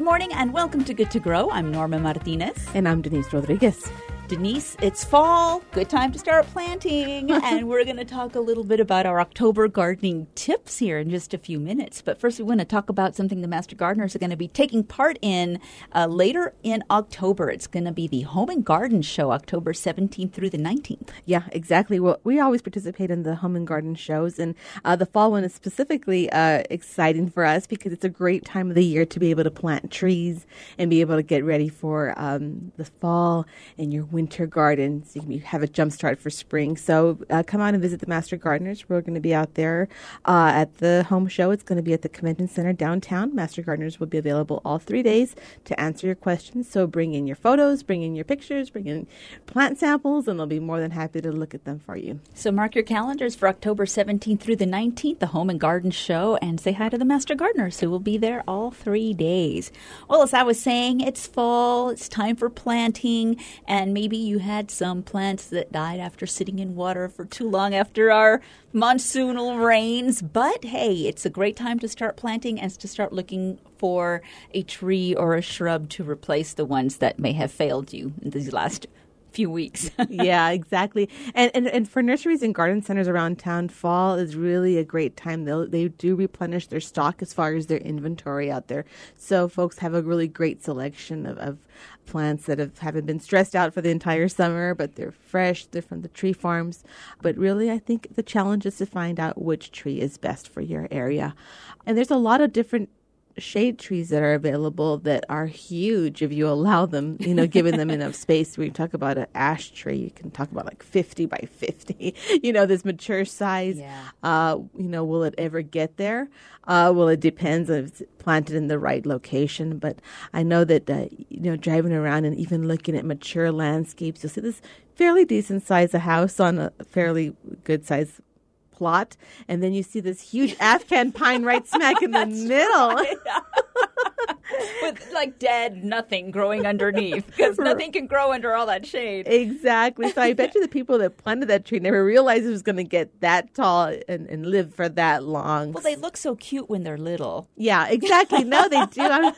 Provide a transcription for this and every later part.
morning and welcome to Good to Grow. I'm Norma Martinez. And I'm Denise Rodriguez. Denise, it's fall. Good time to start planting. And we're going to talk a little bit about our October gardening tips here in just a few minutes. But first, we want to talk about something the Master Gardeners are going to be taking part in later in October. It's going to be the Home and Garden Show, October 17th through the 19th. Yeah, exactly. Well, we always participate in the Home and Garden shows. And the fall one is specifically exciting for us because it's a great time of the year to be able to plant trees and be able to get ready for the fall and your winter gardens. You have a jump start for spring. So come out and visit the Master Gardeners. We're going to be out there at the home show. It's going to be at the Convention Center downtown. Master Gardeners will be available all 3 days to answer your questions. So bring in your photos, bring in your pictures, bring in plant samples, and they'll be more than happy to look at them for you. So mark your calendars for October 17th through the 19th, the Home and Garden Show, and say hi to the Master Gardeners who will be there all 3 days. Well, as I was saying, it's fall. It's time for planting, and maybe you had some plants that died after sitting in water for too long after our monsoonal rains. But hey, it's a great time to start planting and to start looking for a tree or a shrub to replace the ones that may have failed you in these last few weeks. Yeah, exactly. And for nurseries and garden centers around town, fall is really a great time. They do replenish their stock as far as their inventory out there. So folks have a really great selection of plants that haven't been stressed out for the entire summer, but they're fresh. They're from the tree farms. But really, I think the challenge is to find out which tree is best for your area. And there's a lot of different shade trees that are available that are huge if you allow them, giving them enough space. When you talk about an ash tree, you can talk about like 50 by 50, this mature size. Yeah. Will it ever get there? Well, it depends if it's planted in the right location. But I know that, driving around and even looking at mature landscapes, you'll see this fairly decent size of house on a fairly good size plot, and then you see this huge Afghan pine right smack in the middle. Right. With like dead nothing growing underneath, because nothing can grow under all that shade. Exactly. So I bet you the people that planted that tree never realized it was going to get that tall and live for that long. Well, they look so cute when they're little. Yeah, exactly. No, they do.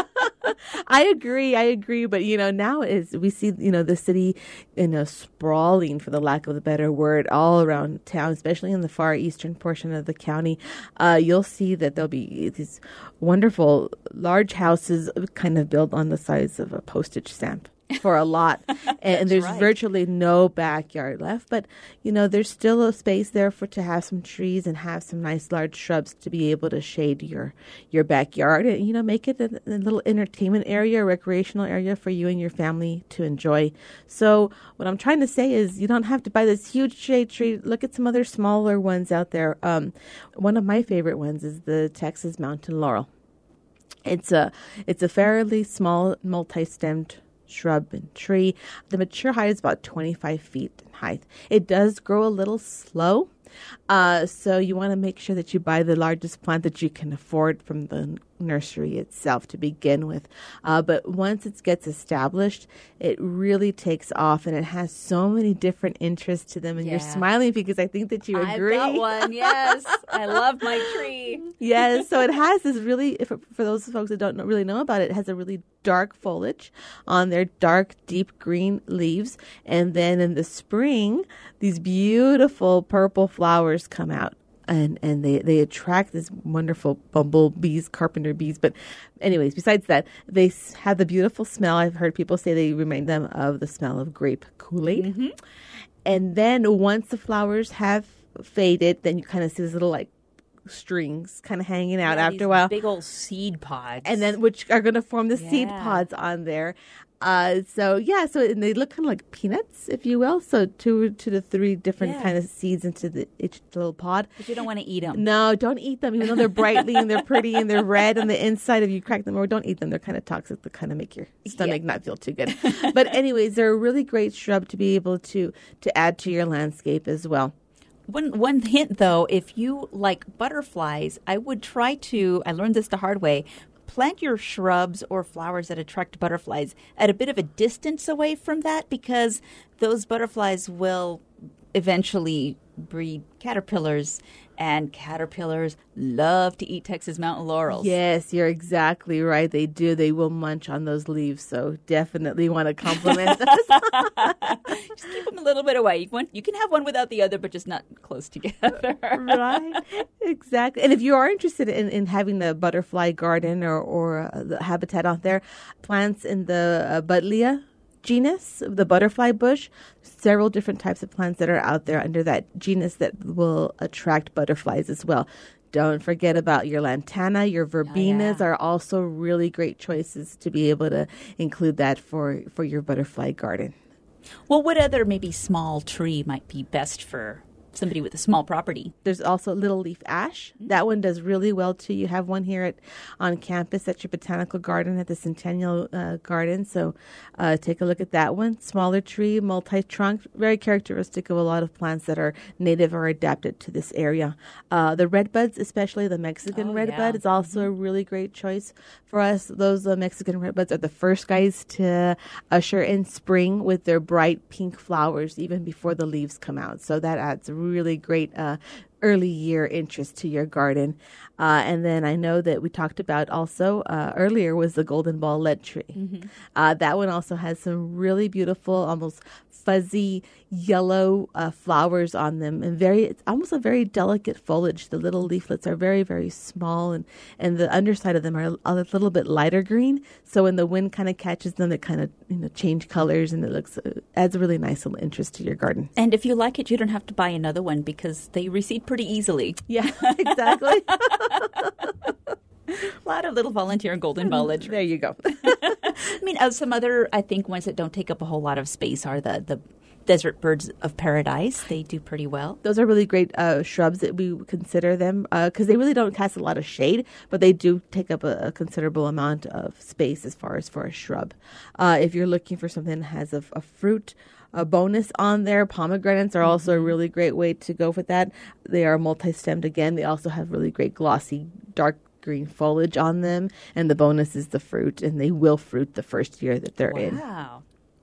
I agree. But, now we see, the city, sprawling, for the lack of a better word, all around town, especially in the far eastern portion of the county. You'll see that there'll be these wonderful large houses kind of built on the size of a postage stamp for a lot. And there's virtually no backyard left. But, there's still a space there to have some trees and have some nice large shrubs to be able to shade your backyard. And, make it a little entertainment area, recreational area for you and your family to enjoy. So what I'm trying to say is you don't have to buy this huge shade tree. Look at some other smaller ones out there. One of my favorite ones is the Texas Mountain Laurel. It's a fairly small multi-stemmed shrub and tree. The mature height is about 25 feet in height. It does grow a little slow. So you want to make sure that you buy the largest plant that you can afford from the nursery itself to begin with. But once it gets established, it really takes off, and it has so many different interests to them. And you're smiling because I think that you agree. I've got one, yes. I love my tree. Yes, so it has this really, for those folks that don't really know about it, it has a really dark foliage on their dark, deep green leaves. And then in the spring, these beautiful purple flowers come out. And they attract this wonderful bumblebees, carpenter bees. But anyways, besides that, they have the beautiful smell. I've heard people say they remind them of the smell of grape Kool-Aid. Mm-hmm. And then once the flowers have faded, then you kind of see this little strings kind of hanging out after a while. Big old seed pods. And then which are going to form the seed pods on there. So and they look kind of like peanuts, if you will. So 2 to 3 different kind of seeds into each little pod. But you don't want to eat them. No, don't eat them, even though they're brightly and they're pretty and they're red on the inside. If you crack them, or don't eat them, they're kind of toxic to kind of make your stomach not feel too good. But anyways, they're a really great shrub to be able to add to your landscape as well. One hint, though, if you like butterflies, I would try to, I learned this the hard way, plant your shrubs or flowers that attract butterflies at a bit of a distance away from that, because those butterflies will eventually breed caterpillars And caterpillars love to eat Texas mountain laurels. Yes, you're exactly right. They do. They will munch on those leaves. So definitely want to compliment us. Just keep them a little bit away. You can have one without the other, but just not close together. Right. Exactly. And if you are interested in having a butterfly garden or the habitat out there, plants in the Buddleia genus, the butterfly bush, several different types of plants that are out there under that genus that will attract butterflies as well. Don't forget about your lantana, your verbenas are also really great choices to be able to include that for your butterfly garden. Well, what other maybe small tree might be best for somebody with a small property? There's also little leaf ash. That one does really well too. You have one here on campus at your botanical garden at the Centennial Garden. So take a look at that one. Smaller tree, multi-trunk, very characteristic of a lot of plants that are native or adapted to this area. The redbuds, especially the Mexican redbud, is also a really great choice for us. Those Mexican redbuds are the first guys to usher in spring with their bright pink flowers even before the leaves come out. So that adds really great early year interest to your garden. And then I know that we talked about also earlier was the golden ball lead tree. That one also has some really beautiful, almost fuzzy yellow flowers on them, and it's almost a very delicate foliage. The little leaflets are very, very small, and the underside of them are a little bit lighter green. So when the wind kind of catches them, they kind of change colors, and it adds a really nice little interest to your garden. And if you like it, you don't have to buy another one because they reseed pretty easily. Yeah, exactly. A lot of little volunteer golden ball lead trees. There you go. I mean, some other, I think, ones that don't take up a whole lot of space are the desert birds of paradise. They do pretty well. Those are really great shrubs that we consider them because they really don't cast a lot of shade, but they do take up a considerable amount of space as far as for a shrub. If you're looking for something that has a fruit, a bonus on there, pomegranates are also a really great way to go with that. They are multi-stemmed again. They also have really great glossy, dark green foliage on them, and the bonus is the fruit, and they will fruit the first year that they're in. Wow.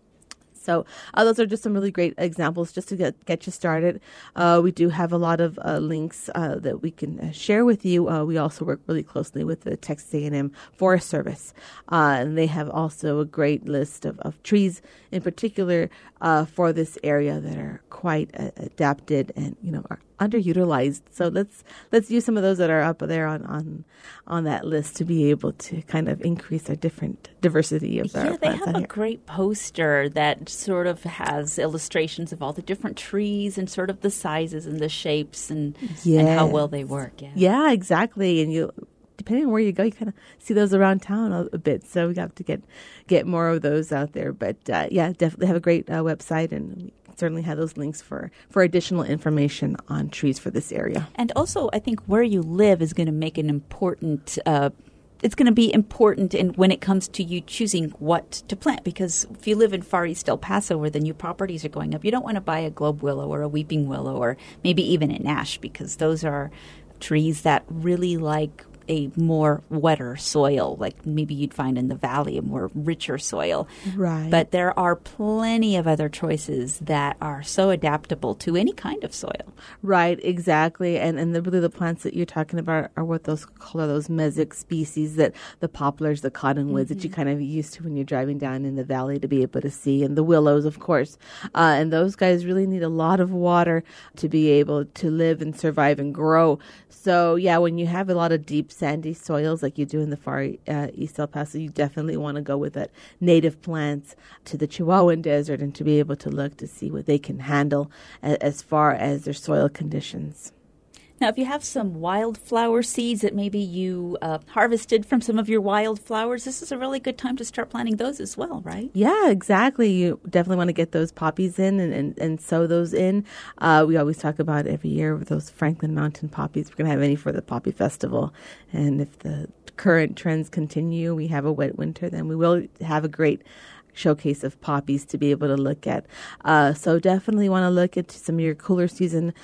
So those are just some really great examples just to get you started. We do have a lot of links that we can share with you. We also work really closely with the Texas A&M Forest Service, and they have also a great list of trees in particular for this area that are quite adapted and are underutilized. So let's use some of those that are up there on that list to be able to kind of increase our different diversity of our plants. Yeah, they have a great poster that sort of has illustrations of all the different trees and sort of the sizes and the shapes and how well they work. Yeah, exactly. And depending on where you go, you kind of see those around town a bit. So we have to get more of those out there. But definitely have a great website, and we certainly have those links for additional information on trees for this area. And also, I think where you live is going to make an important it's going to be important when it comes to you choosing what to plant, because if you live in Far East El Paso where the new properties are going up, you don't want to buy a globe willow or a weeping willow or maybe even an ash, because those are trees that really like a more wetter soil, like maybe you'd find in the valley, a more richer soil. Right. But there are plenty of other choices that are so adaptable to any kind of soil. Right, exactly. And really the plants that you're talking about are what those mesic species, that the poplars, the cottonwoods that you kind of used to when you're driving down in the valley to be able to see, and the willows, of course. And those guys really need a lot of water to be able to live and survive and grow. So, yeah, when you have a lot of deep sandy soils like you do in the Far East El Paso, you definitely want to go with that native plants to the Chihuahuan Desert and to be able to look to see what they can handle as far as their soil conditions. Now, if you have some wildflower seeds that maybe you harvested from some of your wildflowers, this is a really good time to start planting those as well, right? Yeah, exactly. You definitely want to get those poppies in and sow those in. We always talk about every year with those Franklin Mountain poppies. We're going to have any for the Poppy Festival. And if the current trends continue, we have a wet winter, then we will have a great showcase of poppies to be able to look at. So definitely want to look into some of your cooler season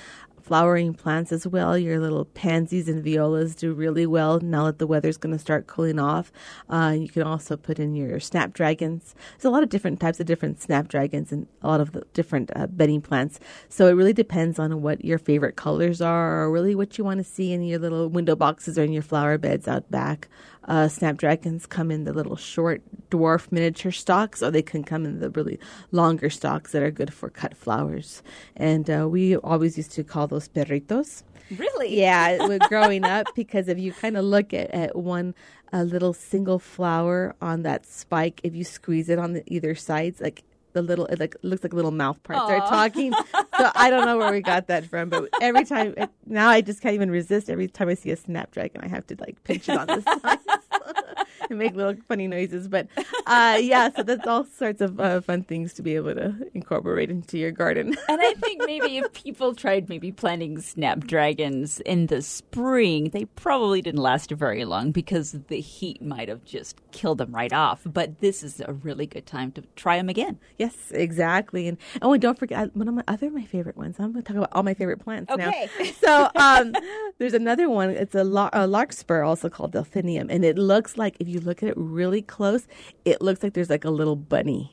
flowering plants as well. Your little pansies and violas do really well now that the weather's going to start cooling off. You can also put in your snapdragons. There's a lot of different types of different snapdragons and a lot of the different bedding plants. So it really depends on what your favorite colors are, or really what you want to see in your little window boxes or in your flower beds out back. Snapdragons come in the little short dwarf miniature stalks, or they can come in the really longer stalks that are good for cut flowers. And we always used to call those perritos. Really? Yeah, growing up, because if you kind of look at one little single flower on that spike, if you squeeze it on either sides, like the little, it looks like little mouth parts are talking. So I don't know where we got that from, but every time, now I just can't even resist. Every time I see a snapdragon, I have to like pinch it on the sides and make little funny noises. But yeah, so that's all sorts of fun things to be able to incorporate into your garden. And I think maybe if people tried maybe planting snapdragons in the spring, they probably didn't last very long because the heat might have just killed them right off. But this is a really good time to try them again. Yes, exactly. And don't forget, one of my favorite ones. I'm going to talk about all my favorite plants now. So there's another one. It's a larkspur, also called delphinium. And it looks like, if you look at it really close, it looks like there's like a little bunny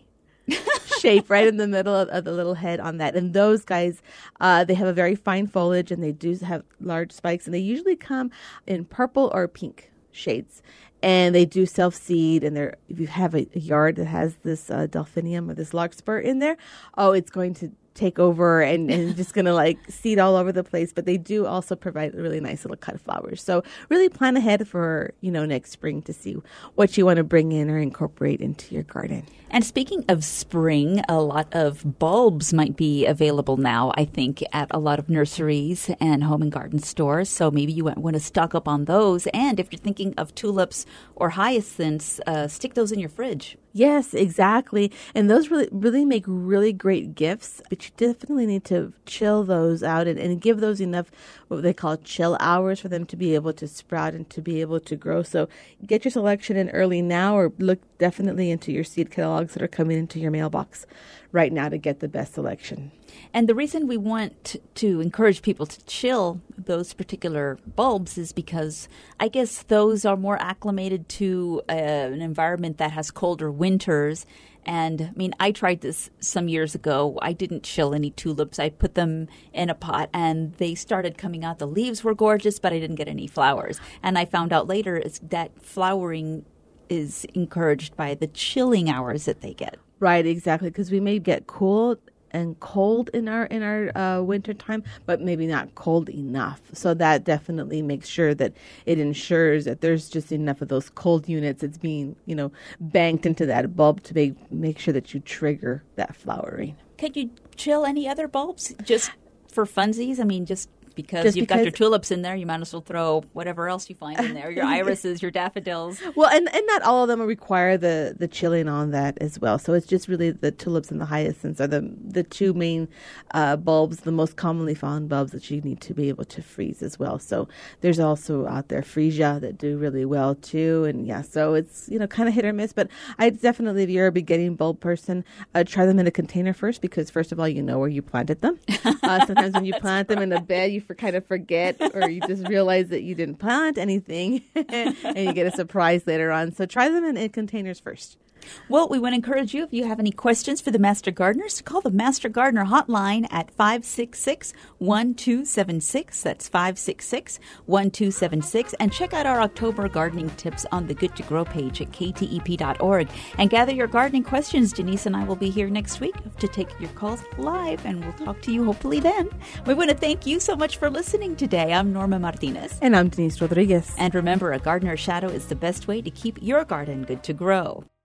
shape right in the middle of the little head on that. And those guys, they have a very fine foliage, and they do have large spikes. And they usually come in purple or pink shades. And they do self-seed, and if you have a yard that has this delphinium or this larkspur in there, it's going to take over and just going to like seed all over the place. But they do also provide really nice little cut flowers. So really plan ahead for, next spring to see what you want to bring in or incorporate into your garden. And speaking of spring, a lot of bulbs might be available now, I think, at a lot of nurseries and home and garden stores. So maybe you want to stock up on those. And if you're thinking of tulips or hyacinths, stick those in your fridge. Yes, exactly. And those really make really great gifts, but you definitely need to chill those out and give those enough what they call chill hours for them to be able to sprout and to be able to grow. So get your selection in early now, or look definitely into your seed catalogs that are coming into your mailbox right now to get the best selection. And the reason we want to encourage people to chill those particular bulbs is because I guess those are more acclimated to an environment that has colder winters. And I mean, I tried this some years ago. I didn't chill any tulips. I put them in a pot and they started coming out. The leaves were gorgeous, but I didn't get any flowers. And I found out later that flowering is encouraged by the chilling hours that they get. Right, exactly, because we may get cool and cold in our winter time, but maybe not cold enough. So that definitely makes sure that it ensures that there's just enough of those cold units that's being, banked into that bulb to make sure that you trigger that flowering. Could you chill any other bulbs just for funsies? I mean, just because you've got your tulips in there, you might as well throw whatever else you find in there, your irises, your daffodils. Well, and not all of them require the chilling on that as well. So it's just really the tulips and the hyacinths are the two main bulbs, the most commonly found bulbs that you need to be able to freeze as well. So there's also out there freesia that do really well too. And yeah, so it's, kind of hit or miss. But I definitely, if you're a beginning bulb person, try them in a container first, because first of all, you know where you planted them. Sometimes when you plant them in a bed, you kind of forget, or you just realize that you didn't plant anything and you get a surprise later on. So try them in containers first. Well, we want to encourage you, if you have any questions for the Master Gardeners, to call the Master Gardener hotline at 566-1276. That's 566-1276. And check out our October gardening tips on the Good to Grow page at ktep.org. And gather your gardening questions. Denise and I will be here next week to take your calls live, and we'll talk to you hopefully then. We want to thank you so much for listening today. I'm Norma Martinez. And I'm Denise Rodriguez. And remember, a gardener's shadow is the best way to keep your garden good to grow.